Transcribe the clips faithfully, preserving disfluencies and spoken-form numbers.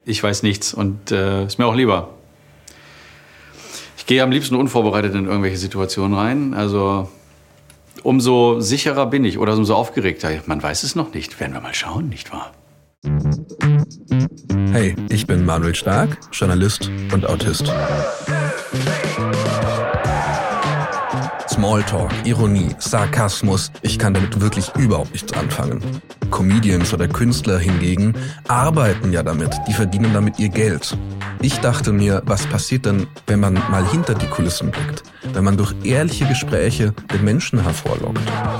Ich weiß nichts und äh, ist mir auch lieber. Ich gehe am liebsten unvorbereitet in irgendwelche Situationen rein. Also umso sicherer bin ich oder umso aufgeregter. Man weiß es noch nicht. Werden wir mal schauen, nicht wahr? Hey, ich bin Manuel Stark, Journalist und Autist. Smalltalk, Ironie, Sarkasmus, ich kann damit wirklich überhaupt nichts anfangen. Comedians oder Künstler hingegen arbeiten ja damit, die verdienen damit ihr Geld. Ich dachte mir, was passiert denn, wenn man mal hinter die Kulissen blickt, wenn man durch ehrliche Gespräche den Menschen hervorlockt?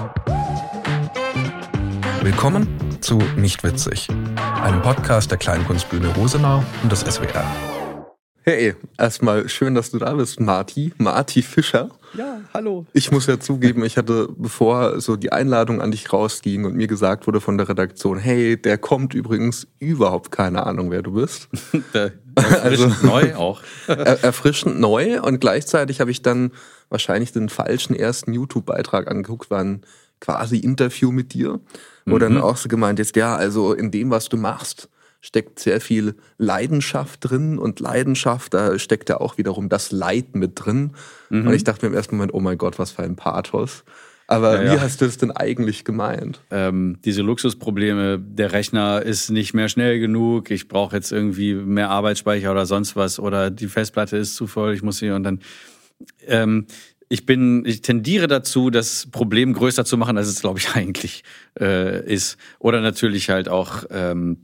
Willkommen zu Nicht Witzig, einem Podcast der Kleinkunstbühne Rosenau und des S W R. Hey, erstmal schön, dass du da bist, Marti, Marti Fischer. Ja, hallo. Ich muss ja zugeben, ich hatte, bevor so die Einladung an dich rausging und mir gesagt wurde von der Redaktion, hey, der kommt übrigens, überhaupt keine Ahnung, wer du bist. Erfrischend also, neu auch. er, erfrischend neu und gleichzeitig habe ich dann wahrscheinlich den falschen ersten YouTube-Beitrag angeguckt, war ein quasi Interview mit dir, wo mhm. dann auch so gemeint ist, ja, also in dem, was du machst, steckt sehr viel Leidenschaft drin und Leidenschaft, da steckt ja auch wiederum das Leid mit drin. Mhm. Und ich dachte mir im ersten Moment, oh mein Gott, was für ein Pathos. Aber ja, wie ja. hast du das denn eigentlich gemeint? Ähm, diese Luxusprobleme, der Rechner ist nicht mehr schnell genug, ich brauche jetzt irgendwie mehr Arbeitsspeicher oder sonst was oder die Festplatte ist zu voll, ich muss hier und dann... Ähm, Ich bin, ich tendiere dazu, das Problem größer zu machen, als es, glaube ich, eigentlich äh, ist. Oder natürlich halt auch ähm,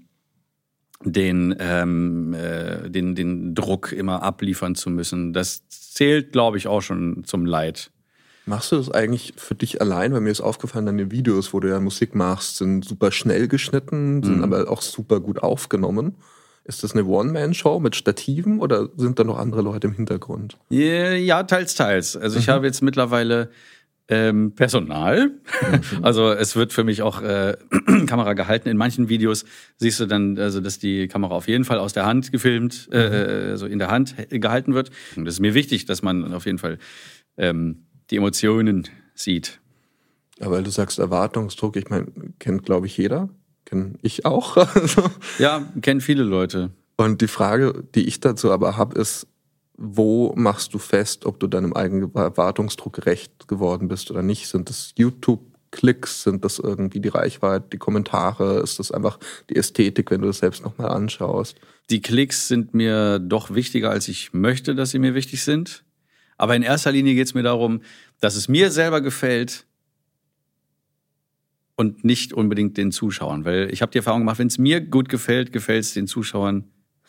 den, ähm, äh, den, den Druck immer abliefern zu müssen. Das zählt, glaube ich, auch schon zum Leid. Machst du das eigentlich für dich allein? Weil mir ist aufgefallen, deine Videos, wo du ja Musik machst, sind super schnell geschnitten, sind mhm. aber auch super gut aufgenommen. Ist das eine One-Man-Show mit Stativen oder sind da noch andere Leute im Hintergrund? Ja, teils, teils. Also ich mhm. habe jetzt mittlerweile ähm, Personal. Mhm. Also es wird für mich auch äh, Kamera gehalten. In manchen Videos siehst du dann, also dass die Kamera auf jeden Fall aus der Hand gefilmt, mhm. äh, also in der Hand gehalten wird. Und das ist mir wichtig, dass man auf jeden Fall ähm, die Emotionen sieht. Aber weil du sagst Erwartungsdruck, ich meine, kennt glaube ich jeder. Kenn ich auch. Ja, kennen viele Leute. Und die Frage, die ich dazu aber habe, ist, wo machst du fest, ob du deinem eigenen Erwartungsdruck gerecht geworden bist oder nicht? Sind das YouTube-Klicks? Sind das irgendwie die Reichweite, die Kommentare? Ist das einfach die Ästhetik, wenn du das selbst nochmal anschaust? Die Klicks sind mir doch wichtiger, als ich möchte, dass sie mir wichtig sind. Aber in erster Linie geht es mir darum, dass es mir selber gefällt, und nicht unbedingt den Zuschauern. Weil ich habe die Erfahrung gemacht, wenn es mir gut gefällt, gefällt es den Zuschauern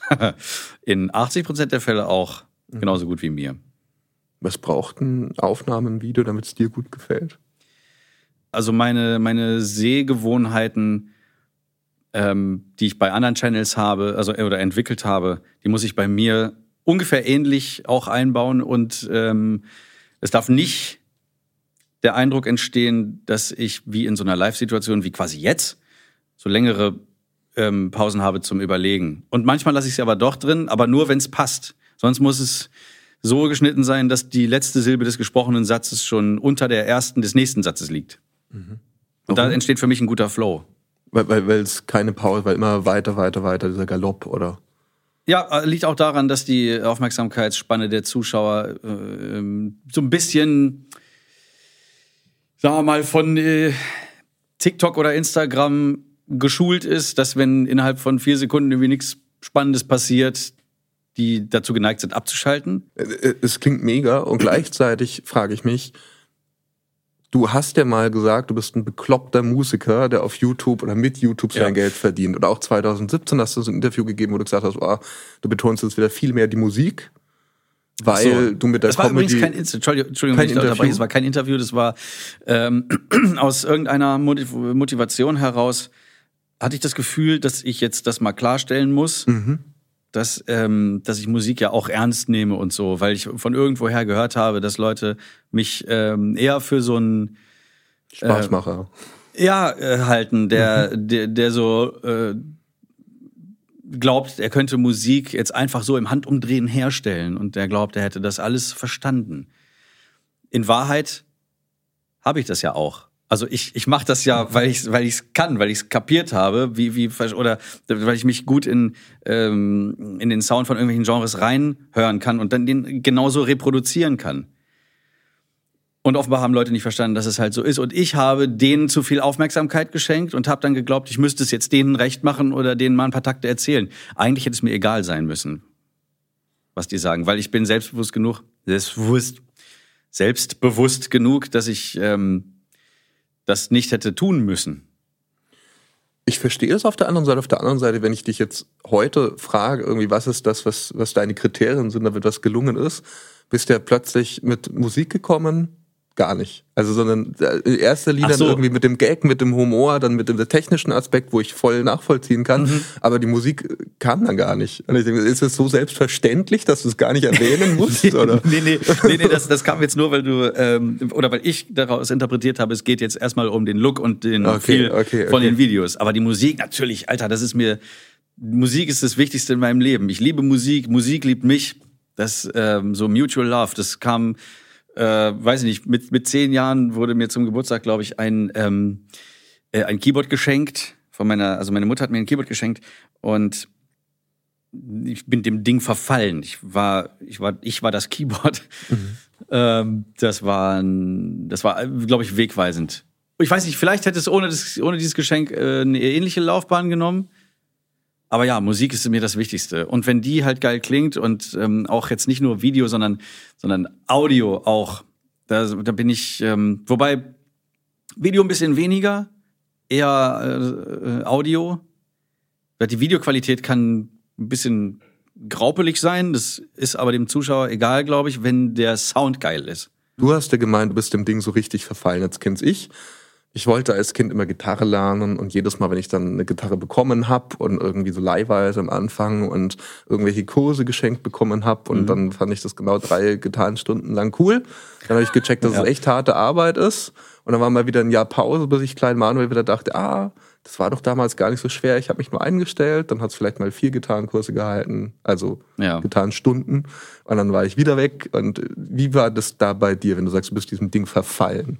in achtzig Prozent der Fälle auch genauso gut wie mir. Was braucht ein Aufnahmenvideo, damit es dir gut gefällt? Also meine, meine Sehgewohnheiten, ähm, die ich bei anderen Channels habe, also oder entwickelt habe, die muss ich bei mir ungefähr ähnlich auch einbauen. Und ähm, es darf nicht der Eindruck entstehen, dass ich wie in so einer Live-Situation, wie quasi jetzt, so längere ähm, Pausen habe zum Überlegen. Und manchmal lasse ich sie aber doch drin, aber nur, wenn es passt. Sonst muss es so geschnitten sein, dass die letzte Silbe des gesprochenen Satzes schon unter der ersten des nächsten Satzes liegt. Mhm. Und da entsteht für mich ein guter Flow. Weil, weil, weil es keine Pause, weil immer weiter, weiter, weiter, dieser Galopp, oder? Ja, liegt auch daran, dass die Aufmerksamkeitsspanne der Zuschauer äh, so ein bisschen... sagen wir mal, von äh, TikTok oder Instagram geschult ist, dass wenn innerhalb von vier Sekunden irgendwie nichts Spannendes passiert, die dazu geneigt sind, abzuschalten. Es klingt mega und gleichzeitig frage ich mich, du hast ja mal gesagt, du bist ein bekloppter Musiker, der auf YouTube oder mit YouTube sein ja. Geld verdient. Und auch zwanzig siebzehn hast du so ein Interview gegeben, wo du gesagt hast, oh, du betonst jetzt wieder viel mehr die Musik. Weil so. du mit der das war Comedy... übrigens kein Inter- Entschuldigung, Entschuldigung kein Interview. Dabei, es war kein Interview, das war ähm, aus irgendeiner Motiv- Motivation heraus, hatte ich das Gefühl, dass ich jetzt das mal klarstellen muss, mhm. dass, ähm, dass ich Musik ja auch ernst nehme und so, weil ich von irgendwoher gehört habe, dass Leute mich ähm, eher für so einen Spaßmacher äh, ja, äh, halten, der, mhm. der, der so... Äh, glaubt, er könnte Musik jetzt einfach so im Handumdrehen herstellen und er glaubt, er hätte das alles verstanden. In Wahrheit habe ich das ja auch. Also ich, ich mache das ja, weil ich weil ich's kann, weil ich es kapiert habe, wie, wie, oder weil ich mich gut in, ähm, in den Sound von irgendwelchen Genres reinhören kann und dann den genauso reproduzieren kann. Und offenbar haben Leute nicht verstanden, dass es halt so ist. Und ich habe denen zu viel Aufmerksamkeit geschenkt und habe dann geglaubt, ich müsste es jetzt denen recht machen oder denen mal ein paar Takte erzählen. Eigentlich hätte es mir egal sein müssen, was die sagen, weil ich bin selbstbewusst genug, selbstbewusst, selbstbewusst genug, dass ich ähm, das nicht hätte tun müssen. Ich verstehe es auf der anderen Seite. Auf der anderen Seite, wenn ich dich jetzt heute frage, irgendwie, was ist das, was, was deine Kriterien sind, damit was gelungen ist, bist du ja plötzlich mit Musik gekommen. Gar nicht. Also, sondern in erster Linie so. irgendwie mit dem Gag, mit dem Humor, dann mit dem technischen Aspekt, wo ich voll nachvollziehen kann. Mhm. Aber die Musik kam dann gar nicht. Und ich denke, ist es so selbstverständlich, dass du es gar nicht erwähnen musst? nee, oder? nee, nee, nee, nee das, das kam jetzt nur, weil du, ähm, oder weil ich daraus interpretiert habe, es geht jetzt erstmal um den Look und den okay, Feel okay, okay. von den Videos. Aber die Musik, natürlich, Alter, das ist mir, Musik ist das Wichtigste in meinem Leben. Ich liebe Musik, Musik liebt mich. Das, ähm, so Mutual Love, das kam, Äh, weiß ich nicht, mit, mit zehn Jahren wurde mir zum Geburtstag, glaube ich, ein, ähm, äh, ein Keyboard geschenkt von meiner, also meine Mutter hat mir ein Keyboard geschenkt und ich bin dem Ding verfallen. Ich war, ich war, ich war das Keyboard. Mhm. ähm, das war, ein, das war, glaube ich, wegweisend. Ich weiß nicht, vielleicht hätte es ohne, das, ohne dieses Geschenk äh, eine ähnliche Laufbahn genommen. Aber ja, Musik ist mir das Wichtigste. Und wenn die halt geil klingt und ähm, auch jetzt nicht nur Video, sondern sondern Audio auch, da, da bin ich, ähm, wobei Video ein bisschen weniger, eher äh, Audio. Die Videoqualität kann ein bisschen graupelig sein, das ist aber dem Zuschauer egal, glaube ich, wenn der Sound geil ist. Du hast ja gemeint, du bist dem Ding so richtig verfallen, jetzt kenn's ich. Ich wollte als Kind immer Gitarre lernen und jedes Mal, wenn ich dann eine Gitarre bekommen hab und irgendwie so leihweise am Anfang und irgendwelche Kurse geschenkt bekommen hab und mhm. dann fand ich das genau drei Gitarrenstunden lang cool. Dann habe ich gecheckt, dass ja. es echt harte Arbeit ist und dann war mal wieder ein Jahr Pause, bis ich klein Manuel wieder dachte, ah, das war doch damals gar nicht so schwer. Ich habe mich nur eingestellt, dann hat's vielleicht mal vier Gitarrenkurse gehalten, also ja. Gitarrenstunden und dann war ich wieder weg. Und wie war das da bei dir, wenn du sagst, du bist diesem Ding verfallen?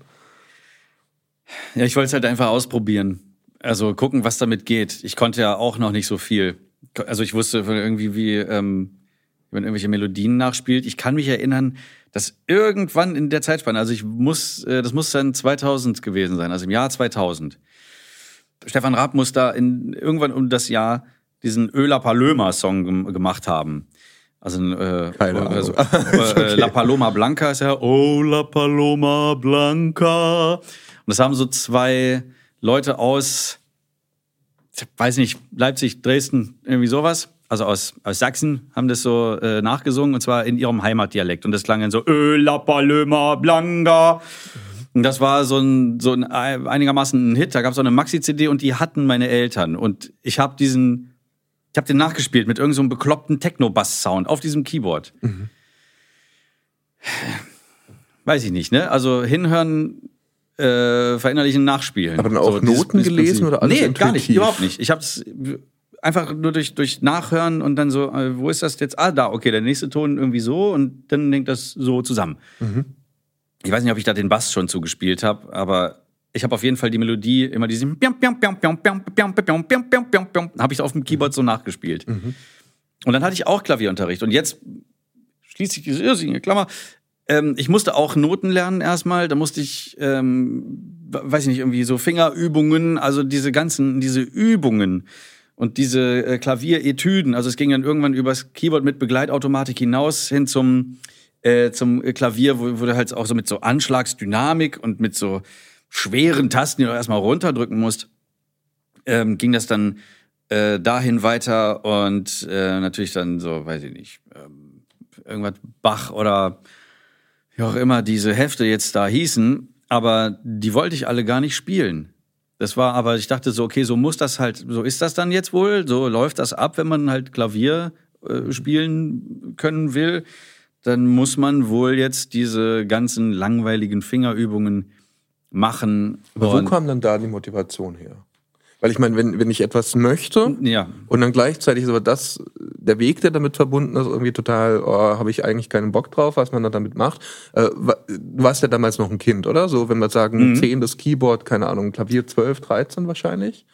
Ja, ich wollte es halt einfach ausprobieren. Also gucken, was damit geht. Ich konnte ja auch noch nicht so viel. Also ich wusste irgendwie, wie, ähm, wie man irgendwelche Melodien nachspielt. Ich kann mich erinnern, dass irgendwann in der Zeitspanne, also ich muss, äh, das muss dann zweitausend gewesen sein, also im Jahr zweitausend. Stefan Raab muss da in, irgendwann um das Jahr diesen Ö La Paloma-Song gem- gemacht haben. Also, äh, Keine Ahnung. Also, äh, okay. La Paloma Blanca ist ja, oh La Paloma Blanca. Und das haben so zwei Leute aus, ich weiß nicht, Leipzig, Dresden, irgendwie sowas, also aus, aus Sachsen, haben das so äh, nachgesungen, und zwar in ihrem Heimatdialekt. Und das klang dann so, Ö La Paloma Blanca. Und das war so ein, so ein einigermaßen ein Hit. Da gab es auch eine Maxi-C D und die hatten meine Eltern. Und ich habe diesen, ich habe den nachgespielt mit irgendeinem so bekloppten Techno-Bass-Sound auf diesem Keyboard. Mhm. Weiß ich nicht, ne? Also hinhören, äh, verinnerlichen, nachspielen. Aber dann auch so, Noten dieses, gelesen dieses oder alles? Nee, gar nicht, überhaupt nicht. Ich habe es einfach nur durch, durch Nachhören und dann so, äh, wo ist das jetzt? Ah, da, okay, der nächste Ton irgendwie so und dann hängt das so zusammen. Mhm. Ich weiß nicht, ob ich da den Bass schon zugespielt habe, aber ich habe auf jeden Fall die Melodie, immer diesen habe ich auf dem Keyboard so nachgespielt. Mhm. Und dann hatte ich auch Klavierunterricht. Und jetzt schließe ich diese irrsinnige Klammer. Ähm, ich musste auch Noten lernen erstmal. Da musste ich, ähm, weiß ich nicht, irgendwie so Fingerübungen, also diese ganzen, diese Übungen und diese äh, Klavieretüden. Also es ging dann irgendwann übers Keyboard mit Begleitautomatik hinaus hin zum Äh, zum Klavier, wo, wo du halt auch so mit so Anschlagsdynamik und mit so schweren Tasten, die du erstmal runterdrücken musst, ähm, ging das dann äh, dahin weiter und äh, natürlich dann so, weiß ich nicht, ähm, irgendwas Bach oder wie auch immer diese Hefte jetzt da hießen, aber die wollte ich alle gar nicht spielen. Das war aber, ich dachte so, okay, so muss das halt, so ist das dann jetzt wohl, so läuft das ab, wenn man halt Klavier äh, spielen können will. Dann muss man wohl jetzt diese ganzen langweiligen Fingerübungen machen. Aber wo kam dann da die Motivation her? Weil ich meine, wenn, wenn ich etwas möchte ja. und dann gleichzeitig ist aber das, der Weg, der damit verbunden ist, irgendwie total, oh, habe ich eigentlich keinen Bock drauf, was man da damit macht. Äh, du warst ja damals noch ein Kind, oder? So, wenn wir sagen, mhm. zehn das Keyboard, keine Ahnung, Klavier zwölf, dreizehn wahrscheinlich?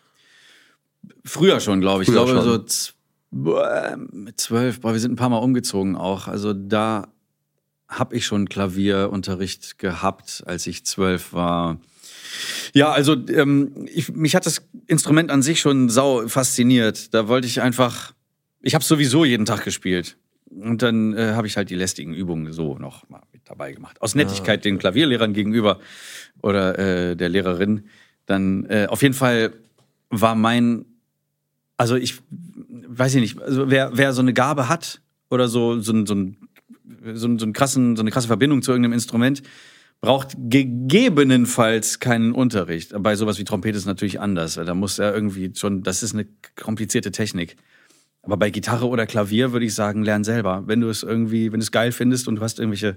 Früher schon, glaube ich. Früher ich glaube, schon. so z- boah, mit zwölf, boah, wir sind ein paar Mal umgezogen auch. Also da habe ich schon Klavierunterricht gehabt, als ich zwölf war. Ja, also ähm, ich, mich hat das Instrument an sich schon sau fasziniert. Da wollte ich einfach, ich habe sowieso jeden Tag gespielt. Und dann äh, habe ich halt die lästigen Übungen so noch mal mit dabei gemacht. Aus Nettigkeit ja. den Klavierlehrern gegenüber oder äh, der Lehrerin. Dann äh, auf jeden Fall war mein, also ich weiß ich nicht, also wer, wer so eine Gabe hat oder so, so, so, ein, so, so, einen krassen, so eine krasse Verbindung zu irgendeinem Instrument, braucht gegebenenfalls keinen Unterricht. Bei sowas wie Trompete ist es natürlich anders, weil da muss ja irgendwie schon, das ist eine komplizierte Technik. Aber bei Gitarre oder Klavier würde ich sagen, lern selber. Wenn du es irgendwie, wenn du es geil findest und du hast irgendwelche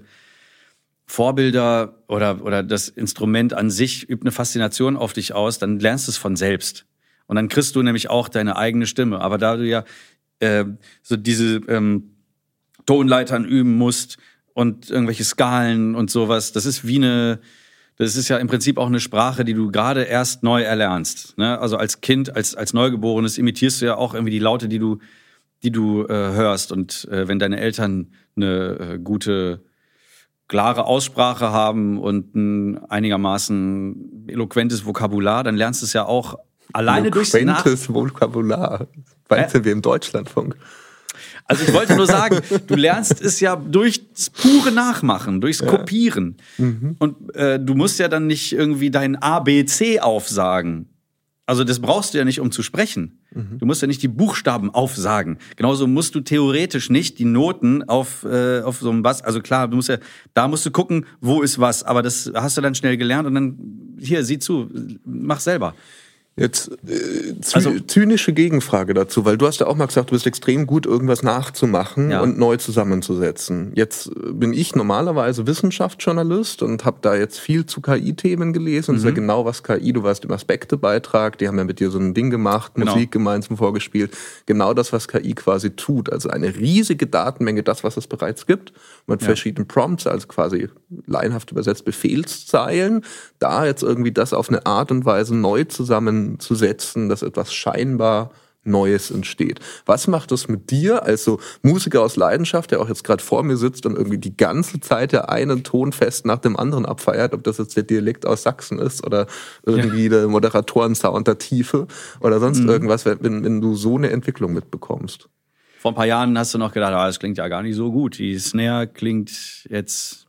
Vorbilder oder, oder das Instrument an sich übt eine Faszination auf dich aus, dann lernst du es von selbst. Und dann kriegst du nämlich auch deine eigene Stimme. Aber da du ja äh, so diese ähm, Tonleitern üben musst, und irgendwelche Skalen und sowas. Das ist wie eine, das ist ja im Prinzip auch eine Sprache, die du gerade erst neu erlernst. Ne? Also als Kind, als als Neugeborenes imitierst du ja auch irgendwie die Laute, die du, die du äh, hörst. Und äh, wenn deine Eltern eine äh, gute, klare Aussprache haben und ein einigermaßen eloquentes Vokabular, dann lernst du es ja auch alleine durchs Nach... Eloquentes Vokabular. Weißt du, wie im Deutschlandfunk. Also ich wollte nur sagen, du lernst es ja durchs pure Nachmachen, durchs ja. Kopieren. Mhm. Und äh, du musst ja dann nicht irgendwie dein A B C aufsagen. Also das brauchst du ja nicht, um zu sprechen. Mhm. Du musst ja nicht die Buchstaben aufsagen. Genauso musst du theoretisch nicht die Noten auf, äh, auf so einem Bass. Also klar, du musst ja, da musst du gucken, wo ist was. Aber das hast du dann schnell gelernt und dann, hier, sieh zu, mach selber. Jetzt äh, zy- also, zynische Gegenfrage dazu, weil du hast ja auch mal gesagt, du bist extrem gut, irgendwas nachzumachen ja. und neu zusammenzusetzen. Jetzt bin ich normalerweise Wissenschaftsjournalist und habe da jetzt viel zu K I-Themen gelesen. Mhm. Das ist ja genau was K I, du warst im Aspekte-Beitrag, die haben ja mit dir so ein Ding gemacht, genau. Musik gemeinsam vorgespielt. Genau das, was K I quasi tut. Also eine riesige Datenmenge, das, was es bereits gibt, mit ja. verschiedenen Prompts, also quasi laienhaft übersetzt Befehlszeilen, da jetzt irgendwie das auf eine Art und Weise neu zusammen zu setzen, dass etwas scheinbar Neues entsteht. Was macht das mit dir als so Musiker aus Leidenschaft, der auch jetzt gerade vor mir sitzt und irgendwie die ganze Zeit der einen Tonfest nach dem anderen abfeiert, ob das jetzt der Dialekt aus Sachsen ist oder irgendwie ja. der Moderatorensound der Tiefe oder sonst mhm. irgendwas, wenn, wenn du so eine Entwicklung mitbekommst? Vor ein paar Jahren hast du noch gedacht, ah, das klingt ja gar nicht so gut. Die Snare klingt jetzt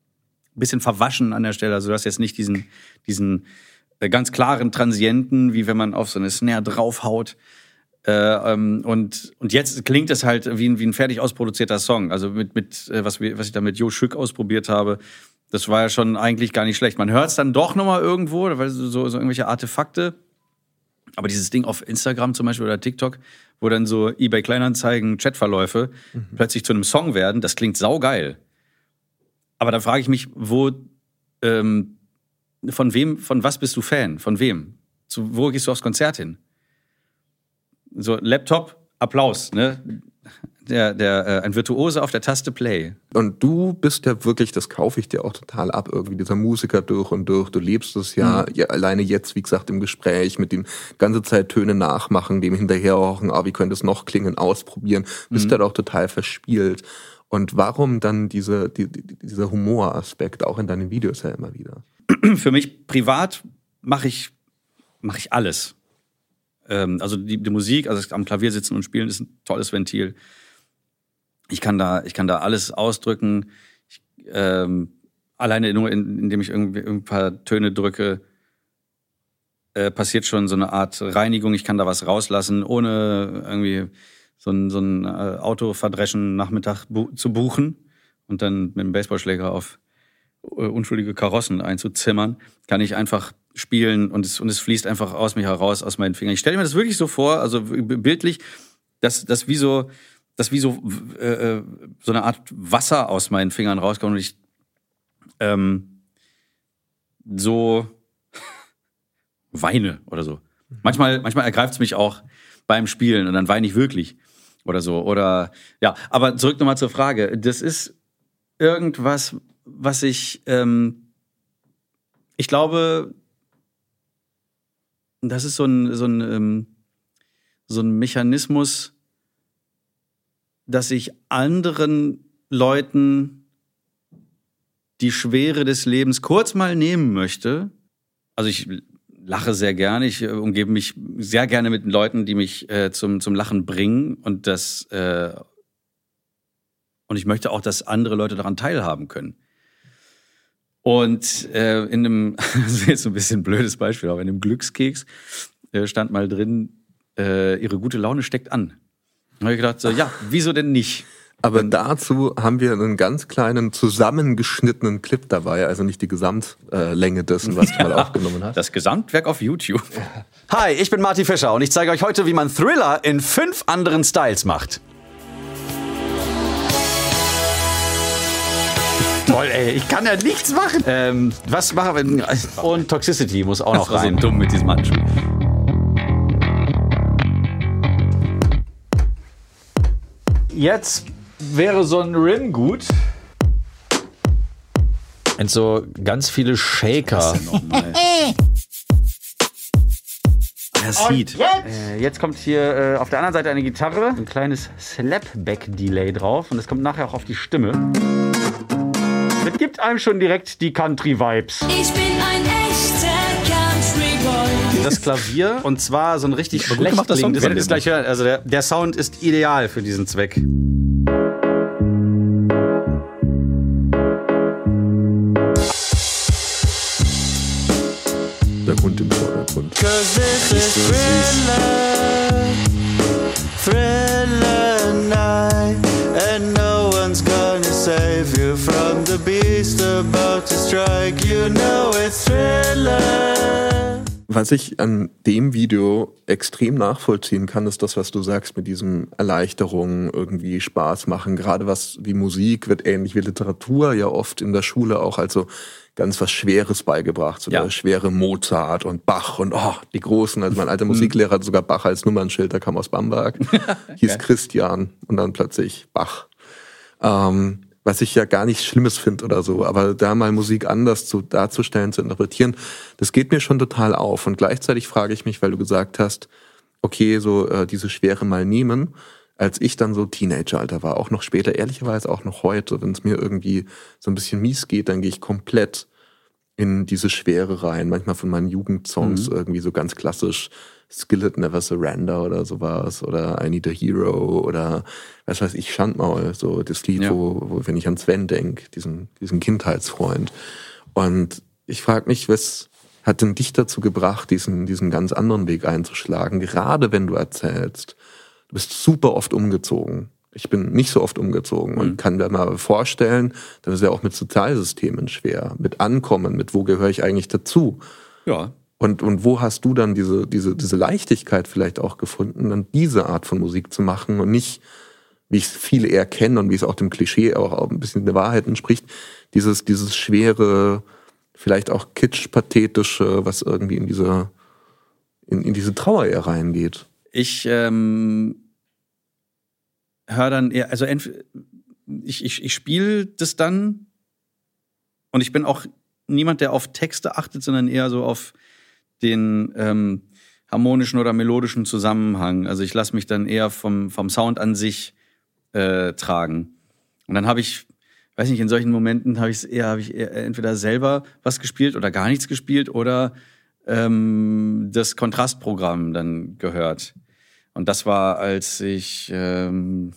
ein bisschen verwaschen an der Stelle. Also du hast jetzt nicht diesen, diesen ganz klaren Transienten, wie wenn man auf so eine Snare draufhaut. Äh, ähm, und, und jetzt klingt es halt wie ein, wie ein fertig ausproduzierter Song. Also mit, mit äh, was, wir, was ich da mit Jo Schück ausprobiert habe, das war ja schon eigentlich gar nicht schlecht. Man hört es dann doch nochmal irgendwo, weil so, so irgendwelche Artefakte. Aber dieses Ding auf Instagram zum Beispiel oder TikTok, wo dann so eBay Kleinanzeigen, Chatverläufe mhm. plötzlich zu einem Song werden, das klingt saugeil. Aber da frage ich mich, wo... Ähm, Von wem, von was bist du Fan? Von wem? Zu, wo gehst du aufs Konzert hin? So, Laptop, Applaus, ne? Der, der, äh, ein Virtuose auf der Taste Play. Und du bist ja wirklich, das kaufe ich dir auch total ab, irgendwie dieser Musiker durch und durch. Du lebst es ja, mhm. ja alleine jetzt, wie gesagt, im Gespräch mit dem ganze Zeit Töne nachmachen, dem hinterherhorchen, ah, wie könnte es noch klingen, ausprobieren. Bist mhm. ja doch total verspielt. Und warum dann diese, die, die, dieser Humoraspekt auch in deinen Videos ja immer wieder? Für mich privat mache ich, mach ich alles. Ähm, also die, die Musik, also am Klavier sitzen und spielen, ist ein tolles Ventil. Ich kann da, ich kann da alles ausdrücken. Ich, ähm, alleine nur, in, indem ich irgendwie ein paar Töne drücke, äh, passiert schon so eine Art Reinigung. Ich kann da was rauslassen, ohne irgendwie so ein, so ein äh, Autoverdreschen Nachmittag bu- zu buchen und dann mit dem Baseballschläger auf unschuldige Karossen einzuzimmern, kann ich einfach spielen und es, und es fließt einfach aus mir heraus, aus meinen Fingern. Ich stelle mir das wirklich so vor, also bildlich, dass das wie so, dass wie so äh, so eine Art Wasser aus meinen Fingern rauskommt und ich ähm, so weine oder so. Manchmal, manchmal ergreift es mich auch beim Spielen und dann weine ich wirklich oder so. Oder ja, aber zurück nochmal zur Frage. Das ist irgendwas, was ich, ähm, ich glaube, das ist so ein, so ein, ähm, so ein Mechanismus, dass ich anderen Leuten die Schwere des Lebens kurz mal nehmen möchte. Also ich lache sehr gerne, ich umgebe mich sehr gerne mit Leuten, die mich äh, zum, zum Lachen bringen und das äh, und ich möchte auch, dass andere Leute daran teilhaben können. Und äh, in einem, das ist jetzt so ein bisschen ein blödes Beispiel, aber in einem Glückskeks äh, stand mal drin, äh, ihre gute Laune steckt an. Da habe ich gedacht, so, ja, wieso denn nicht? Aber dazu haben wir einen ganz kleinen zusammengeschnittenen Clip dabei, also nicht die Gesamtlänge dessen, was du mal aufgenommen hast. Das Gesamtwerk auf YouTube. Hi, ich bin Marty Fischer und ich zeige euch heute, wie man Thriller in fünf anderen Styles macht. Toll, ey, ich kann ja nichts machen. Ähm, was machen wir? Und Toxicity muss auch noch rein. So dumm mit diesem Handschuh. Jetzt wäre so ein Rim gut. Und so ganz viele Shaker. Das Heat. Äh, jetzt kommt hier äh, auf der anderen Seite eine Gitarre, ein kleines Slapback-Delay drauf und das kommt nachher auch auf die Stimme. Das gibt einem schon direkt die Country-Vibes. Ich bin ein echter Country-Boy. Das Klavier, und zwar so ein richtig schlecht klingendes. Wir werden es gleich hören. Also der, der Sound ist ideal für diesen Zweck. Der Hund im Vordergrund. Cause this is Thriller, Thriller night, and no one's gonna save you from the beast about to strike. You know it's Thriller. Was ich an dem Video extrem nachvollziehen kann, ist das, was du sagst mit diesem Erleichterung, irgendwie Spaß machen. Gerade was wie Musik wird ähnlich wie Literatur ja oft in der Schule auch also ganz was Schweres beigebracht. So ja. Der schwere Mozart und Bach und oh, die Großen. Also mein alter Musiklehrer hat sogar Bach als Nummernschild, der kam aus Bamberg. Hieß okay. Christian und dann plötzlich Bach. Ähm, was ich ja gar nichts Schlimmes finde oder so, aber da mal Musik anders zu, darzustellen, zu interpretieren, das geht mir schon total auf. Und gleichzeitig frage ich mich, weil du gesagt hast, okay, so äh, diese Schwere mal nehmen, als ich dann so Teenageralter war, auch noch später, ehrlicherweise auch noch heute, wenn es mir irgendwie so ein bisschen mies geht, dann gehe ich komplett in diese Schwere rein, manchmal von meinen Jugendsongs mhm. irgendwie so ganz klassisch Skillet Never Surrender oder sowas oder I Need a Hero oder was weiß ich, Schandmaul, so das Lied, ja. wo, wo wenn ich an Sven denke, diesen, diesen Kindheitsfreund. Und ich frage mich, was hat denn dich dazu gebracht, diesen, diesen ganz anderen Weg einzuschlagen, gerade wenn du erzählst, du bist super oft umgezogen. Ich bin nicht so oft umgezogen und mhm. kann mir mal vorstellen, das ist ja auch mit Sozialsystemen schwer, mit Ankommen, mit wo gehöre ich eigentlich dazu. Ja. Und, und wo hast du dann diese, diese, diese Leichtigkeit vielleicht auch gefunden, dann diese Art von Musik zu machen und nicht, wie ich es viele eher kenne und wie es auch dem Klischee auch, auch ein bisschen der Wahrheit entspricht, dieses, dieses schwere, vielleicht auch kitsch-pathetische, was irgendwie in diese, in, in diese Trauer eher reingeht. Ich ähm, höre dann eher, also ich, ich, ich spiele das dann und ich bin auch niemand, der auf Texte achtet, sondern eher so auf den ähm, harmonischen oder melodischen Zusammenhang. Also ich lasse mich dann eher vom, vom Sound an sich äh, tragen. Und dann habe ich, weiß nicht, in solchen Momenten habe ich eher, habe ich eher entweder selber was gespielt oder gar nichts gespielt oder ähm, das Kontrastprogramm dann gehört. Und das war, als ich ähm,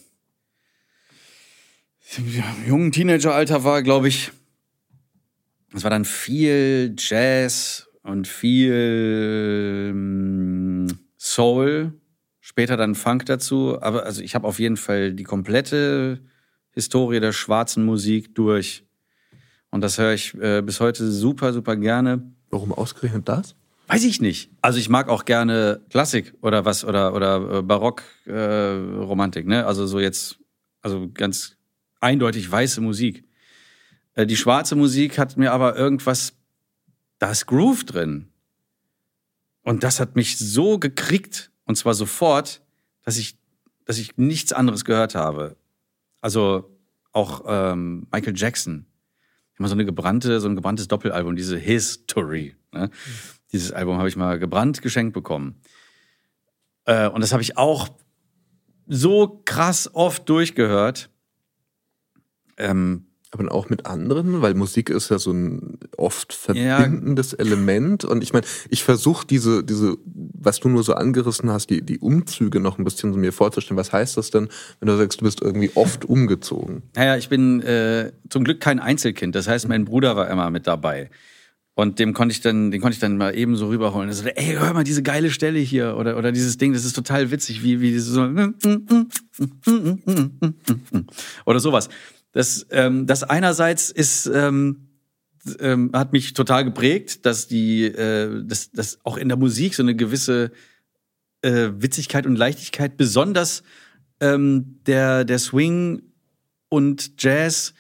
im jungen Teenageralter war, glaube ich, es war dann viel Jazz und viel ähm, Soul, später dann Funk dazu. Aber also ich habe auf jeden Fall die komplette Historie der schwarzen Musik durch. Und das höre ich äh, bis heute super, super gerne. Warum ausgerechnet das? Weiß ich nicht. Also ich mag auch gerne Klassik oder was oder oder äh, Barock, äh, Romantik, ne? Also so jetzt, also ganz eindeutig weiße Musik. Äh, die schwarze Musik hat mir aber irgendwas, da ist Groove drin. Und das hat mich so gekriegt, und zwar sofort, dass ich, dass ich nichts anderes gehört habe. Also auch ähm, Michael Jackson. Immer so eine gebrannte, so ein gebranntes Doppelalbum, diese History. Ne? Mhm. Dieses Album habe ich mal gebrannt geschenkt bekommen. Äh, und das habe ich auch so krass oft durchgehört. Ähm, Aber auch mit anderen, weil Musik ist ja so ein oft verbindendes ja. Element. Und ich meine, ich versuche diese, diese, was du nur so angerissen hast, die, die Umzüge noch ein bisschen so mir vorzustellen. Was heißt das denn, wenn du sagst, du bist irgendwie oft umgezogen? Naja, ich bin äh, zum Glück kein Einzelkind. Das heißt, mein Bruder war immer mit dabei. Und dem konnte ich dann, den konnte ich dann mal eben so rüberholen. Er sagte, ey, hör mal diese geile Stelle hier oder oder dieses Ding, das ist total witzig, wie wie so oder sowas. Das ähm, das einerseits ist ähm, ähm, hat mich total geprägt, dass die äh, dass dass auch in der Musik so eine gewisse äh, Witzigkeit und Leichtigkeit, besonders ähm, der der Swing und Jazz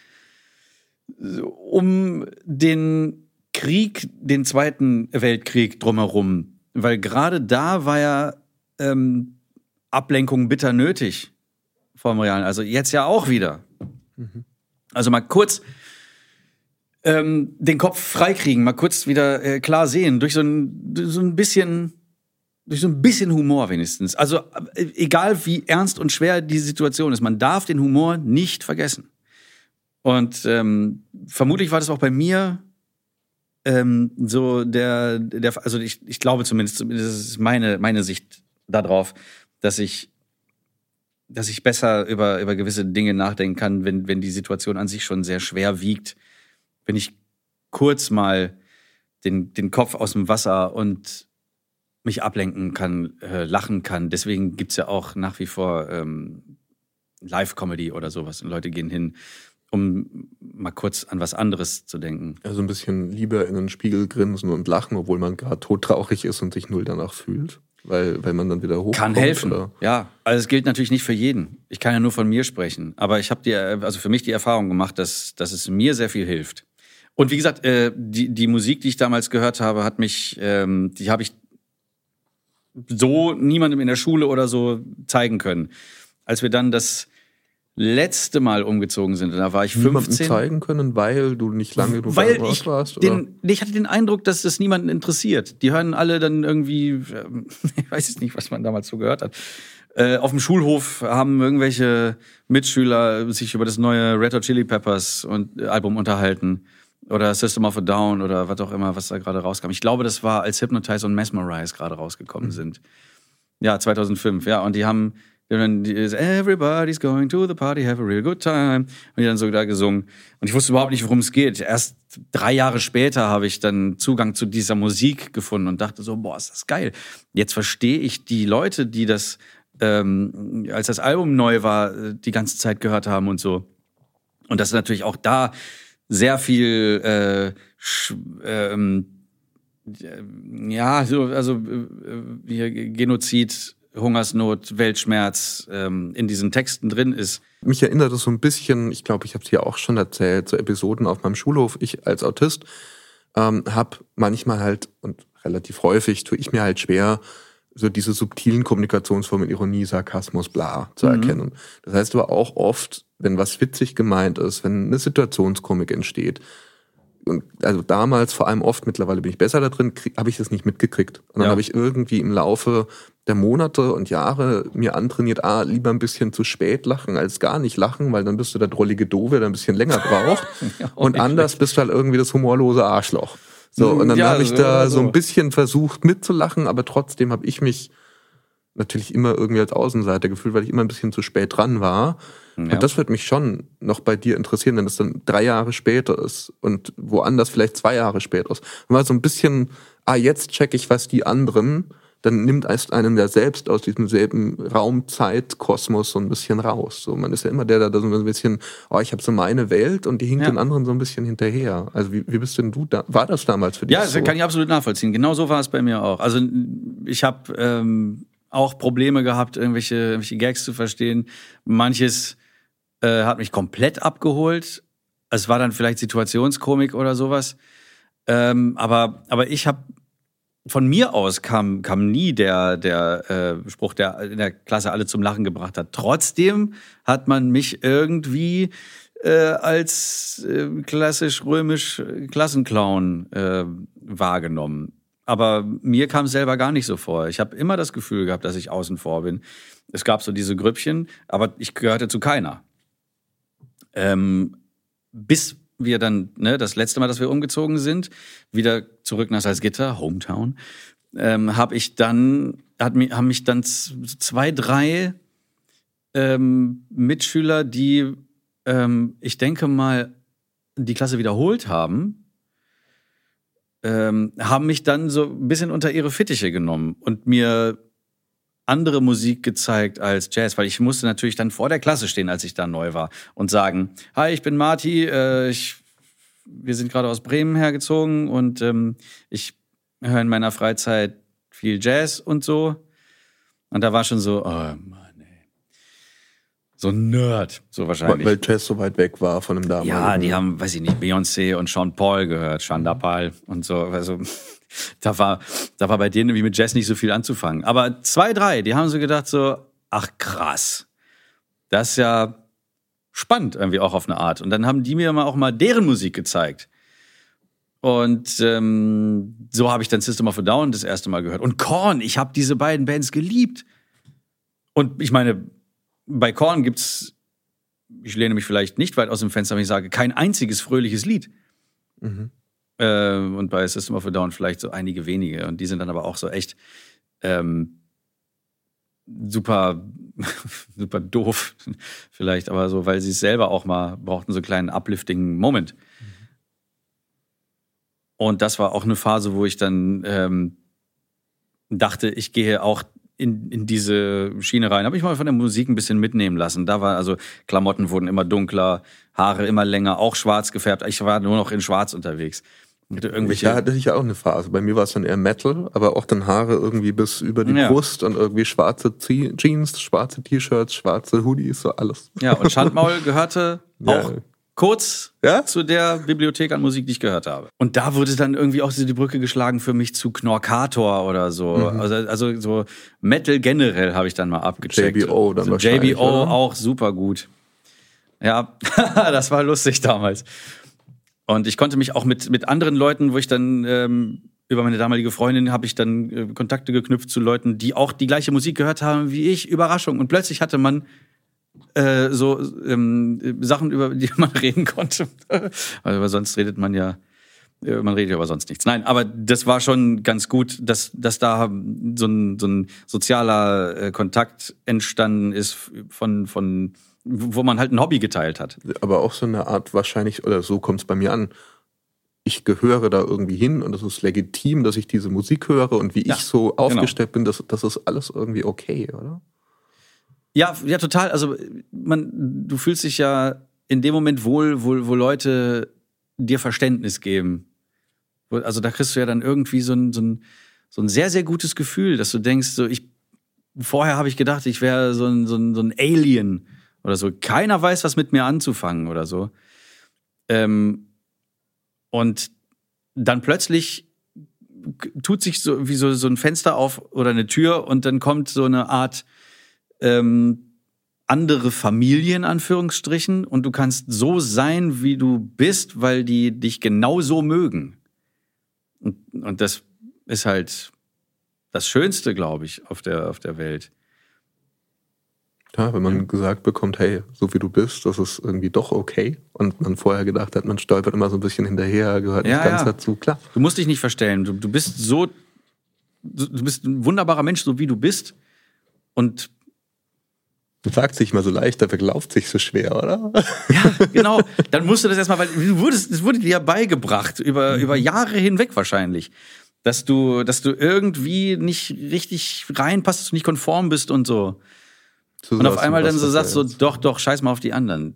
um den Krieg, den Zweiten Weltkrieg drumherum, weil gerade da war ja ähm, Ablenkung bitter nötig vom Realen. Also jetzt ja auch wieder. Mhm. Also mal kurz ähm, den Kopf freikriegen, mal kurz wieder äh, klar sehen, durch so ein, so ein bisschen, durch so ein bisschen Humor wenigstens. Also äh, egal wie ernst und schwer die Situation ist, man darf den Humor nicht vergessen. Und ähm, vermutlich war das auch bei mir Ähm, so der, der, also ich, ich glaube zumindest, zumindest das ist meine, meine Sicht darauf, dass ich, dass ich besser über, über gewisse Dinge nachdenken kann, wenn, wenn die Situation an sich schon sehr schwer wiegt, wenn ich kurz mal den, den Kopf aus dem Wasser und mich ablenken kann, äh, lachen kann. Deswegen gibt's ja auch nach wie vor ähm, Live-Comedy oder sowas und Leute gehen hin, um mal kurz an was anderes zu denken. Also ein bisschen lieber in den Spiegel grinsen und lachen, obwohl man gerade todtraurig ist und sich null danach fühlt, weil, weil man dann wieder hochkommt. Kann helfen, oder? Ja. Also es gilt natürlich nicht für jeden. Ich kann ja nur von mir sprechen. Aber ich habe die, also für mich die Erfahrung gemacht, dass, dass es mir sehr viel hilft. Und wie gesagt, äh, die, die Musik, die ich damals gehört habe, hat mich, ähm, die habe ich so niemandem in der Schule oder so zeigen können. Als wir dann das letzte Mal umgezogen sind, da war ich fünfzehn. Niemandem zeigen können, weil du nicht lange genug weil dort ich warst? Den, oder? ich hatte den Eindruck, dass das niemanden interessiert. Die hören alle dann irgendwie, ich weiß jetzt nicht, was man damals so gehört hat. Äh, auf dem Schulhof haben irgendwelche Mitschüler sich über das neue Red Hot Chili Peppers und, äh, Album unterhalten. Oder System of a Down oder was auch immer, was da gerade rauskam. Ich glaube, das war, als Hypnotize und Mesmerize gerade rausgekommen mhm. sind. Ja, zweitausendfünf, ja. Und die haben dann Everybody's going to the party, have a real good time. Und die dann so da gesungen. Und ich wusste überhaupt nicht, worum es geht. Erst drei Jahre später habe ich dann Zugang zu dieser Musik gefunden und dachte so, boah, ist das geil. Jetzt verstehe ich die Leute, die das, ähm, als das Album neu war, die ganze Zeit gehört haben und so. Und das ist natürlich auch da sehr viel, äh, sch, ähm, ja, so, also äh, Genozid, Hungersnot, Weltschmerz ähm, in diesen Texten drin ist. Mich erinnert es so ein bisschen, ich glaube, ich habe es hier auch schon erzählt, so Episoden auf meinem Schulhof. Ich als Autist ähm, habe manchmal halt, und relativ häufig tue ich mir halt schwer, so diese subtilen Kommunikationsformen, Ironie, Sarkasmus, bla, zu mhm. erkennen. Das heißt aber auch oft, wenn was witzig gemeint ist, wenn eine Situationskomik entsteht, und also damals vor allem oft, mittlerweile bin ich besser da drin, habe ich das nicht mitgekriegt. Und dann ja. habe ich irgendwie im Laufe der Monate und Jahre mir antrainiert, ah, lieber ein bisschen zu spät lachen als gar nicht lachen, weil dann bist du der drollige Doofe, der ein bisschen länger braucht. ja, und anders bist du halt irgendwie das humorlose Arschloch. So, und dann ja, habe ich so, da so ein bisschen versucht mitzulachen, aber trotzdem habe ich mich natürlich immer irgendwie als Außenseiter gefühlt, weil ich immer ein bisschen zu spät dran war. Ja. Und das würde mich schon noch bei dir interessieren, wenn es dann drei Jahre später ist und woanders vielleicht zwei Jahre später ist. Und mal so ein bisschen, ah, jetzt check ich, was die anderen, dann nimmt erst einem ja selbst aus diesem selben Raum-Zeit-Kosmos so ein bisschen raus. So, man ist ja immer der, der so ein bisschen, oh, ich habe so meine Welt und die hinkt ja. den anderen so ein bisschen hinterher. Also wie, wie bist denn du da? War das damals für dich ja, so? Ja, das kann ich absolut nachvollziehen. Genau so war es bei mir auch. Also ich habe ähm, auch Probleme gehabt, irgendwelche, irgendwelche Gags zu verstehen. Manches äh, hat mich komplett abgeholt. Es war dann vielleicht Situationskomik oder sowas. Ähm, aber, aber ich habe von mir aus kam, kam nie der, der äh, Spruch, der in der Klasse alle zum Lachen gebracht hat. Trotzdem hat man mich irgendwie äh, als äh, klassisch römisch Klassenclown äh, wahrgenommen. Aber mir kam es selber gar nicht so vor. Ich habe immer das Gefühl gehabt, dass ich außen vor bin. Es gab so diese Grüppchen, aber ich gehörte zu keiner. Ähm, bis wir dann, ne, das letzte Mal, dass wir umgezogen sind, wieder zurück nach Salzgitter, Hometown, ähm, habe ich dann, hat mich, haben mich dann z- zwei, drei ähm, Mitschüler, die, ähm, ich denke mal, die Klasse wiederholt haben, ähm, haben mich dann so ein bisschen unter ihre Fittiche genommen und mir andere Musik gezeigt als Jazz, weil ich musste natürlich dann vor der Klasse stehen, als ich da neu war und sagen, hi, ich bin Marty, äh, ich, wir sind gerade aus Bremen hergezogen und ähm, ich höre in meiner Freizeit viel Jazz und so. Und da war schon so, oh Mann, ey. So ein Nerd, so wahrscheinlich. Weil Jazz so weit weg war von dem damaligen. Ja, die haben, weiß ich nicht, Beyoncé und Sean Paul gehört, Chandapal und so. Also da war, da war bei denen irgendwie mit Jazz nicht so viel anzufangen. Aber zwei, drei, die haben so gedacht so, ach krass, das ist ja spannend irgendwie auch auf eine Art. Und dann haben die mir mal auch mal deren Musik gezeigt. Und ähm, so habe ich dann System of a Down das erste Mal gehört. Und Korn, ich habe diese beiden Bands geliebt. Und ich meine, bei Korn gibt's, ich lehne mich vielleicht nicht weit aus dem Fenster, wenn ich sage, kein einziges fröhliches Lied. Mhm. Äh, und bei System of a Down vielleicht so einige wenige. Und die sind dann aber auch so echt ähm, super, super doof vielleicht, aber so, weil sie es selber auch mal brauchten, so einen kleinen uplifting Moment. Mhm. Und das war auch eine Phase, wo ich dann ähm, dachte, ich gehe auch in, in diese Schiene rein. Habe ich mal von der Musik ein bisschen mitnehmen lassen. Da war also, Klamotten wurden immer dunkler, Haare immer länger, auch schwarz gefärbt. Ich war nur noch in schwarz unterwegs. Irgendwelche ja, hatte ich ja auch eine Phase. Bei mir war es dann eher Metal, aber auch dann Haare irgendwie bis über die ja. Brust und irgendwie schwarze Jeans, schwarze T-Shirts, schwarze Hoodies, so alles. Ja, und Schandmaul gehörte auch ja. kurz ja? zu der Bibliothek an Musik, die ich gehört habe. Und da wurde dann irgendwie auch so die Brücke geschlagen für mich zu Knorkator oder so. Mhm. Also, also so Metal generell habe ich dann mal abgecheckt. J B O dann so wahrscheinlich, J B O oder? auch super gut. Ja, das war lustig damals. Und ich konnte mich auch mit, mit anderen Leuten, wo ich dann ähm, über meine damalige Freundin habe ich dann äh, Kontakte geknüpft zu Leuten, die auch die gleiche Musik gehört haben wie ich. Überraschung. Und plötzlich hatte man äh, so ähm, Sachen, über die man reden konnte. Also sonst redet man ja, äh, man redet ja über sonst nichts. Nein, aber das war schon ganz gut, dass, dass da so ein, so ein sozialer äh, Kontakt entstanden ist von, von wo man halt ein Hobby geteilt hat. Aber auch so eine Art wahrscheinlich, oder so kommt es bei mir an, ich gehöre da irgendwie hin und es ist legitim, dass ich diese Musik höre und wie ja, ich so aufgestellt genau. bin, das, das ist alles irgendwie okay, oder? Ja, ja, total. Also man, du fühlst dich ja in dem Moment wohl, wo, wo Leute dir Verständnis geben. Also da kriegst du ja dann irgendwie so ein, so ein, so ein sehr, sehr gutes Gefühl, dass du denkst, so ich vorher habe ich gedacht, ich wäre so ein, so ein, so ein Alien oder so. Keiner weiß, was mit mir anzufangen oder so. Ähm, und dann plötzlich tut sich so wie so, so ein Fenster auf oder eine Tür und dann kommt so eine Art ähm, andere Familie in Anführungsstrichen und du kannst so sein, wie du bist, weil die dich genau so mögen. Und, und das ist halt das Schönste, glaube ich, auf der, auf der Welt. Ja, wenn man ja. gesagt bekommt, hey, so wie du bist, das ist irgendwie doch okay. Und man vorher gedacht hat, man stolpert immer so ein bisschen hinterher, gehört ja, nicht ganz ja. dazu, klar. Du musst dich nicht verstellen. Du, du bist so, du bist ein wunderbarer Mensch, so wie du bist. Und das sagt sich mal so leicht, aber glaubt sich so schwer, oder? Ja, genau. Dann musst du das erstmal, weil du wurdest, es wurde dir ja beigebracht, über, mhm. über Jahre hinweg wahrscheinlich. Dass du, dass du irgendwie nicht richtig reinpasst, dass du nicht konform bist und so. So und auf einmal dann so sagst so, doch, doch, scheiß mal auf die anderen.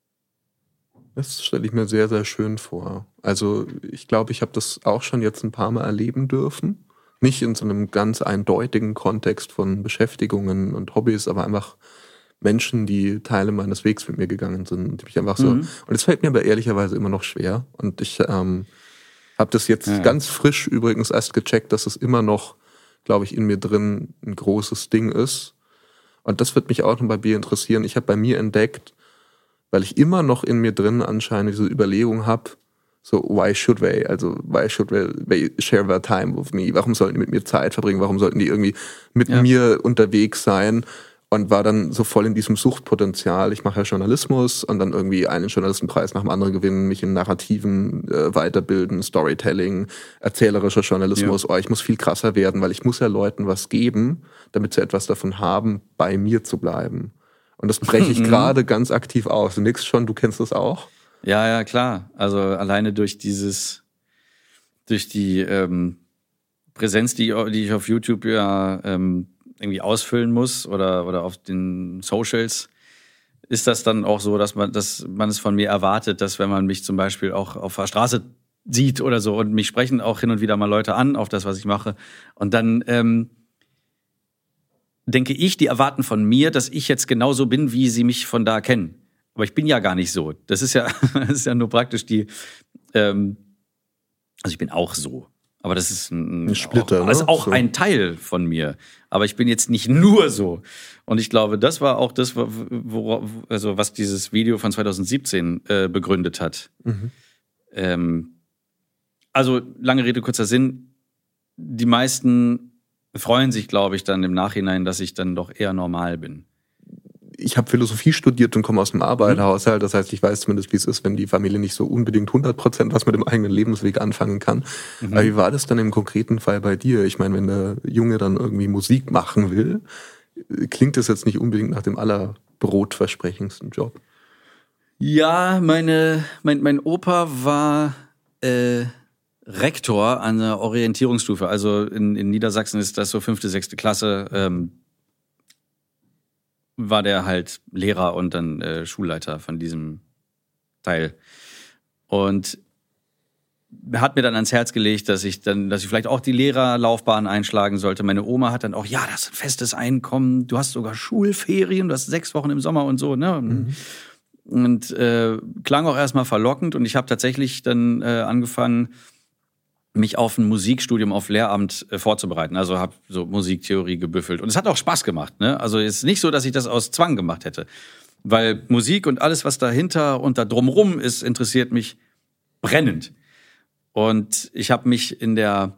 Das stelle ich mir sehr, sehr schön vor. Also ich glaube, ich habe das auch schon jetzt ein paar Mal erleben dürfen. Nicht in so einem ganz eindeutigen Kontext von Beschäftigungen und Hobbys, aber einfach Menschen, die Teile meines Wegs mit mir gegangen sind. Und mich einfach so. Mhm. Und es fällt mir aber ehrlicherweise immer noch schwer. Und ich ähm, Hab das jetzt Ja. ganz frisch übrigens erst gecheckt, dass es immer noch, glaube ich, in mir drin ein großes Ding ist. Und das wird mich auch noch bei mir interessieren. Ich habe bei mir entdeckt, weil ich immer noch in mir drin anscheinend diese Überlegung habe, so, why should they? Also, why should they share their time with me? Warum sollten die mit mir Zeit verbringen? Warum sollten die irgendwie mit Ja. mir unterwegs sein? Und war dann so voll in diesem Suchtpotenzial. Ich mache ja Journalismus und dann irgendwie einen Journalistenpreis nach dem anderen gewinnen, mich in Narrativen äh, weiterbilden, Storytelling, erzählerischer Journalismus. Ja. Oh, ich muss viel krasser werden, weil ich muss ja Leuten was geben, damit sie etwas davon haben, bei mir zu bleiben. Und das breche ich gerade ganz aktiv aus. Du nix schon, du kennst das auch? Ja, ja, klar. Also alleine durch dieses, durch die ähm, Präsenz, die, die ich auf YouTube ja ähm, irgendwie ausfüllen muss oder, oder auf den Socials, ist das dann auch so, dass man, dass man es von mir erwartet, dass wenn man mich zum Beispiel auch auf der Straße sieht oder so und mich sprechen auch hin und wieder mal Leute an auf das, was ich mache. Und dann ähm, denke ich, die erwarten von mir, dass ich jetzt genauso bin, wie sie mich von da kennen. Aber ich bin ja gar nicht so. Das ist ja, das ist ja nur praktisch die, ähm, also ich bin auch so. Aber das ist ein, ein Splitter, auch, ne? also auch So. ein Teil von mir. Aber ich bin jetzt nicht nur so. Und ich glaube, das war auch das, wo, also was dieses Video von zwanzig siebzehn äh, begründet hat. Mhm. Ähm, also lange Rede, kurzer Sinn. Die meisten freuen sich, glaube ich, dann im Nachhinein, dass ich dann doch eher normal bin. Ich habe Philosophie studiert und komme aus dem Arbeiterhaushalt. Das heißt, ich weiß zumindest, wie es ist, wenn die Familie nicht so unbedingt hundert Prozent was mit dem eigenen Lebensweg anfangen kann. Mhm. Aber wie war das dann im konkreten Fall bei dir? Ich meine, wenn der Junge dann irgendwie Musik machen will, klingt das jetzt nicht unbedingt nach dem allerbrotversprechendsten Job. Ja, meine, mein, mein Opa war äh, Rektor an der Orientierungsstufe. Also in, in Niedersachsen ist das so fünfte, sechste Klasse. Ähm, war der halt Lehrer und dann äh, Schulleiter von diesem Teil. Und er hat mir dann ans Herz gelegt, dass ich dann, dass ich vielleicht auch die Lehrerlaufbahn einschlagen sollte. Meine Oma hat dann auch, ja, das ist ein festes Einkommen, du hast sogar Schulferien, du hast sechs Wochen im Sommer und so, ne? Mhm. Und äh, klang auch erstmal verlockend und ich habe tatsächlich dann äh, angefangen, mich auf ein Musikstudium auf Lehramt äh, vorzubereiten. Also habe so Musiktheorie gebüffelt. Und es hat auch Spaß gemacht. Ne? Also es ist nicht so, dass ich das aus Zwang gemacht hätte. Weil Musik und alles, was dahinter und da drumrum ist, interessiert mich brennend. Und ich habe mich in der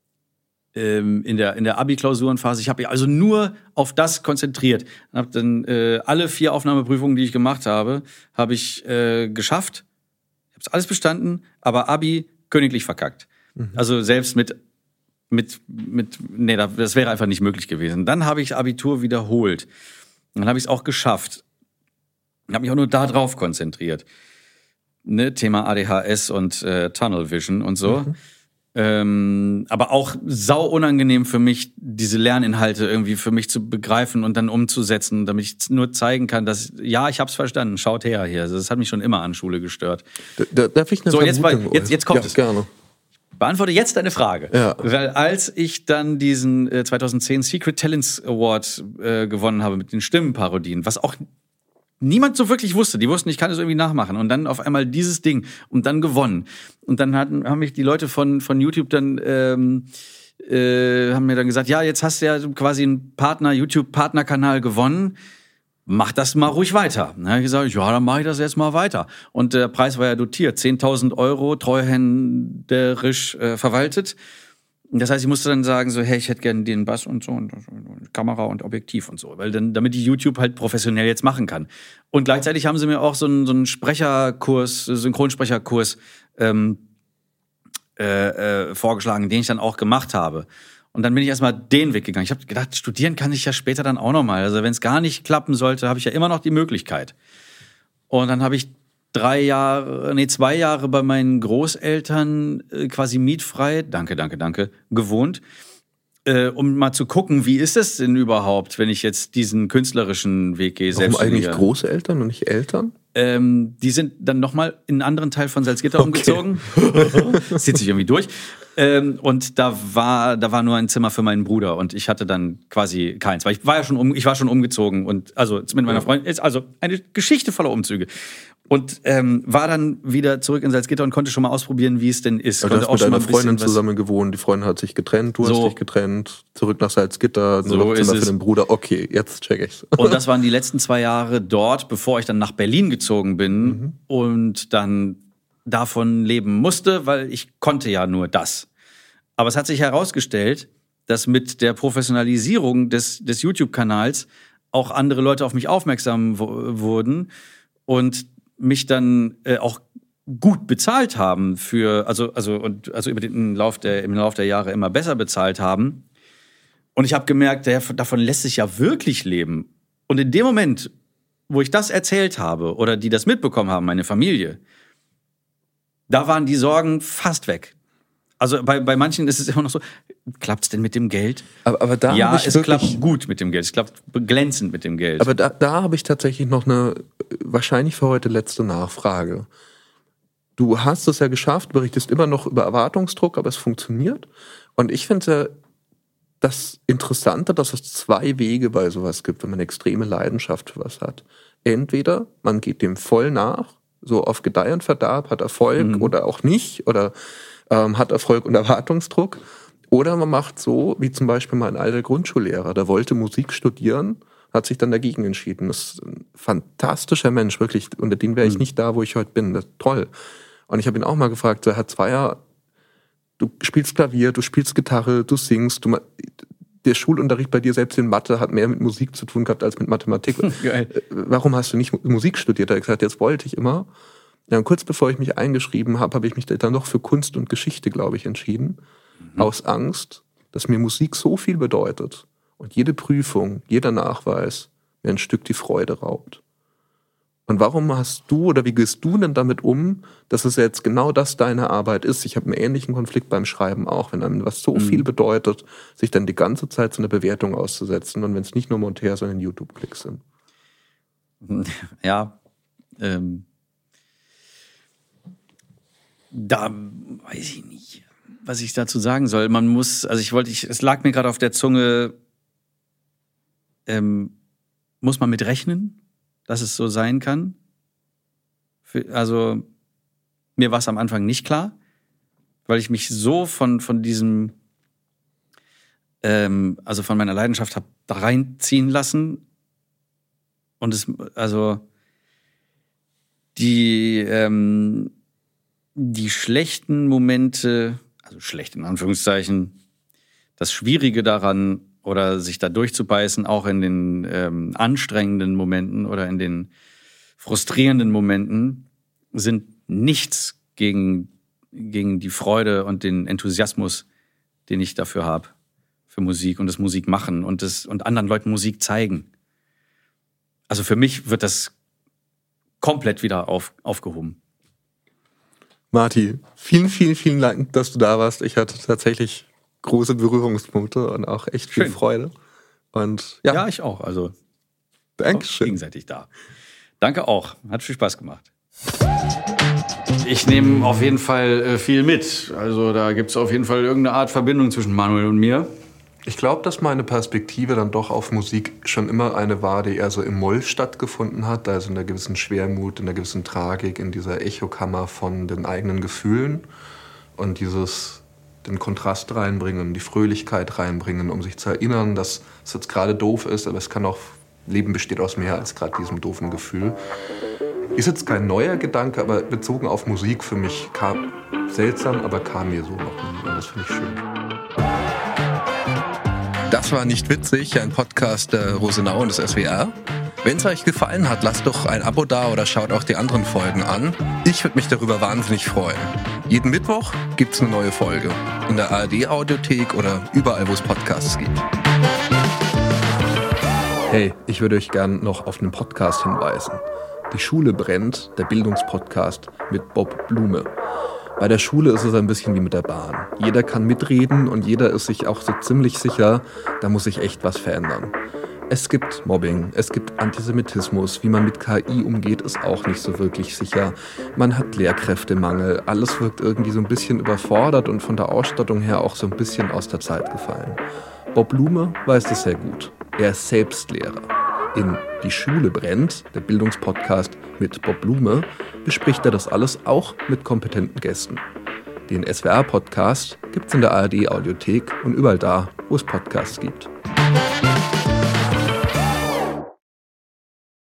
ähm, in der in der Abi-Klausurenphase, ich habe mich also nur auf das konzentriert. Habe dann äh, alle vier Aufnahmeprüfungen, die ich gemacht habe, habe ich äh, geschafft. Ich habe es alles bestanden, aber Abi königlich verkackt. Also selbst mit, mit, mit, nee, das wäre einfach nicht möglich gewesen. Dann habe ich Abitur wiederholt. Dann habe ich es auch geschafft. Ich habe mich auch nur darauf konzentriert. Ne, Thema A D H S und äh, Tunnel Vision und so. Mhm. Ähm, aber auch sau unangenehm für mich, diese Lerninhalte irgendwie für mich zu begreifen und dann umzusetzen, damit ich nur zeigen kann, dass, ja, ich hab's verstanden, schaut her hier. Also das hat mich schon immer an Schule gestört. Da, da, darf ich eine so, jetzt, jetzt, jetzt kommt ja, es. Gerne. Beantworte jetzt deine Frage. Ja. Weil als ich dann diesen äh, zwanzig zehn Secret Talents Award äh, gewonnen habe mit den Stimmenparodien, was auch niemand so wirklich wusste, die wussten, ich kann das irgendwie nachmachen und dann auf einmal dieses Ding und dann gewonnen. Und dann hatten, haben mich die Leute von, von YouTube dann, ähm, äh, haben mir dann gesagt, ja, jetzt hast du ja quasi einen Partner, YouTube-Partnerkanal gewonnen. Mach das mal ruhig weiter. Dann habe ich gesagt, ja, dann mache ich das jetzt mal weiter. Und der Preis war ja dotiert, zehntausend Euro, treuhänderisch äh, verwaltet. Das heißt, ich musste dann sagen, so, hey, ich hätte gerne den Bass und so und, und Kamera und Objektiv und so, weil dann, damit die YouTube halt professionell jetzt machen kann. Und gleichzeitig haben sie mir auch so einen, so einen Sprecherkurs, Synchronsprecherkurs ähm, äh, äh, vorgeschlagen, den ich dann auch gemacht habe. Und dann bin ich erstmal den Weg gegangen. Ich habe gedacht, studieren kann ich ja später dann auch nochmal. Also wenn es gar nicht klappen sollte, habe ich ja immer noch die Möglichkeit. Und dann habe ich drei Jahre, nee, zwei Jahre bei meinen Großeltern äh, quasi mietfrei, danke, danke, danke, gewohnt, äh, um mal zu gucken, wie ist es denn überhaupt, wenn ich jetzt diesen künstlerischen Weg gehe. Warum eigentlich Großeltern und nicht Eltern? Ähm, die sind dann nochmal in einen anderen Teil von Salzgitter okay. umgezogen. Das zieht sich irgendwie durch. Ähm, und da war, da war nur ein Zimmer für meinen Bruder und ich hatte dann quasi keins, weil ich war ja schon um, ich war schon umgezogen und also mit meiner Freundin ist also eine Geschichte voller Umzüge. Und ähm, war dann wieder zurück in Salzgitter und konnte schon mal ausprobieren, wie es denn ist. Aber du hast auch mit schon deiner Freundin was... zusammen gewohnt, die Freundin hat sich getrennt, du so. hast dich getrennt, zurück nach Salzgitter, so noch Zimmer ist für den Bruder. Okay, jetzt check ich's. Und das waren die letzten zwei Jahre dort, bevor ich dann nach Berlin gezogen bin mhm. und dann davon leben musste, weil ich konnte ja nur das. Aber es hat sich herausgestellt, dass mit der Professionalisierung des, des YouTube-Kanals auch andere Leute auf mich aufmerksam w- wurden und mich dann äh, auch gut bezahlt haben für, also, also, und, also über den Lauf der, im Lauf der Jahre immer besser bezahlt haben. Und ich habe gemerkt, der, davon lässt sich ja wirklich leben. Und in dem Moment, wo ich das erzählt habe oder die das mitbekommen haben, meine Familie, da waren die Sorgen fast weg. Also bei, bei manchen ist es immer noch so, klappt's denn mit dem Geld? Aber, aber da ja, hab ich es wirklich, klappt gut mit dem Geld, es klappt glänzend mit dem Geld. Aber da, da habe ich tatsächlich noch eine, wahrscheinlich für heute letzte Nachfrage. Du hast es ja geschafft, berichtest immer noch über Erwartungsdruck, aber es funktioniert. Und ich finde ja das Interessante, dass es zwei Wege bei sowas gibt, wenn man extreme Leidenschaft für was hat. Entweder man geht dem voll nach, so auf Gedeih und Verderb, hat Erfolg mhm. oder auch nicht, oder ähm, hat Erfolg und Erwartungsdruck. Oder man macht so, wie zum Beispiel mein alter Grundschullehrer, der wollte Musik studieren, hat sich dann dagegen entschieden. Das ist ein fantastischer Mensch, wirklich. Unter dem wäre ich mhm. nicht da, wo ich heute bin. Das ist toll. Und ich habe ihn auch mal gefragt, so, Herr Zweier, du spielst Klavier, du spielst Gitarre, du singst, du, der Schulunterricht bei dir selbst in Mathe hat mehr mit Musik zu tun gehabt als mit Mathematik. Geil. Warum hast du nicht Musik studiert? Er hat gesagt, jetzt wollte ich immer. Ja, und kurz bevor ich mich eingeschrieben habe, habe ich mich dann doch für Kunst und Geschichte, glaube ich, entschieden. Mhm. Aus Angst, dass mir Musik so viel bedeutet und jede Prüfung, jeder Nachweis mir ein Stück die Freude raubt. Und warum hast du oder wie gehst du denn damit um, dass es jetzt genau das deine Arbeit ist? Ich habe einen ähnlichen Konflikt beim Schreiben auch, wenn einem was so mhm. viel bedeutet, sich dann die ganze Zeit so eine Bewertung auszusetzen und wenn es nicht nur Monteur, sondern YouTube-Klicks sind. Ja, ähm, da weiß ich nicht, was ich dazu sagen soll. Man muss, also ich wollte, ich, es lag mir gerade auf der Zunge, ähm, muss man mit rechnen, dass es so sein kann? Für, also mir war es am Anfang nicht klar, weil ich mich so von von diesem, ähm, also von meiner Leidenschaft habe da reinziehen lassen und es, also die ähm, die schlechten Momente, also schlecht in Anführungszeichen, das Schwierige daran oder sich da durchzubeißen, auch in den ähm, anstrengenden Momenten oder in den frustrierenden Momenten, sind nichts gegen, gegen die Freude und den Enthusiasmus, den ich dafür habe, für Musik und das Musikmachen und, das, und anderen Leuten Musik zeigen. Also für mich wird das komplett wieder auf, aufgehoben. Marti, vielen, vielen, vielen Dank, dass du da warst. Ich hatte tatsächlich große Berührungspunkte und auch echt viel Schön. Freude. Und ja. ja, ich auch. Also Dankeschön. Gegenseitig da. Danke auch. Hat viel Spaß gemacht. Ich nehme auf jeden Fall äh, viel mit. Also da gibt es auf jeden Fall irgendeine Art Verbindung zwischen Manuel und mir. Ich glaube, dass meine Perspektive dann doch auf Musik schon immer eine war, die eher so im Moll stattgefunden hat, also in einer gewissen Schwermut, in einer gewissen Tragik, in dieser Echokammer von den eigenen Gefühlen und dieses den Kontrast reinbringen, die Fröhlichkeit reinbringen, um sich zu erinnern, dass es jetzt gerade doof ist, aber es kann auch, Leben besteht aus mehr als gerade diesem doofen Gefühl. Ist jetzt kein neuer Gedanke, aber bezogen auf Musik für mich kam seltsam, aber kam mir so noch nie und das finde ich schön. Das war Nicht witzig, ein Podcast der Rosenau und des S W R. Wenn es euch gefallen hat, lasst doch ein Abo da oder schaut auch die anderen Folgen an. Ich würde mich darüber wahnsinnig freuen. Jeden Mittwoch gibt's eine neue Folge. In der A R D-Audiothek oder überall, wo es Podcasts gibt. Hey, ich würde euch gern noch auf einen Podcast hinweisen. Die Schule brennt, der Bildungspodcast mit Bob Blume. Bei der Schule ist es ein bisschen wie mit der Bahn. Jeder kann mitreden und jeder ist sich auch so ziemlich sicher, da muss sich echt was verändern. Es gibt Mobbing, es gibt Antisemitismus, wie man mit K I umgeht, ist auch nicht so wirklich sicher. Man hat Lehrkräftemangel, alles wirkt irgendwie so ein bisschen überfordert und von der Ausstattung her auch so ein bisschen aus der Zeit gefallen. Bob Blume weiß das sehr gut. Er ist selbst Lehrer. In Die Schule brennt, der Bildungspodcast mit Bob Blume, bespricht er das alles auch mit kompetenten Gästen. Den S W R-Podcast gibt's in der A R D-Audiothek und überall da, wo es Podcasts gibt.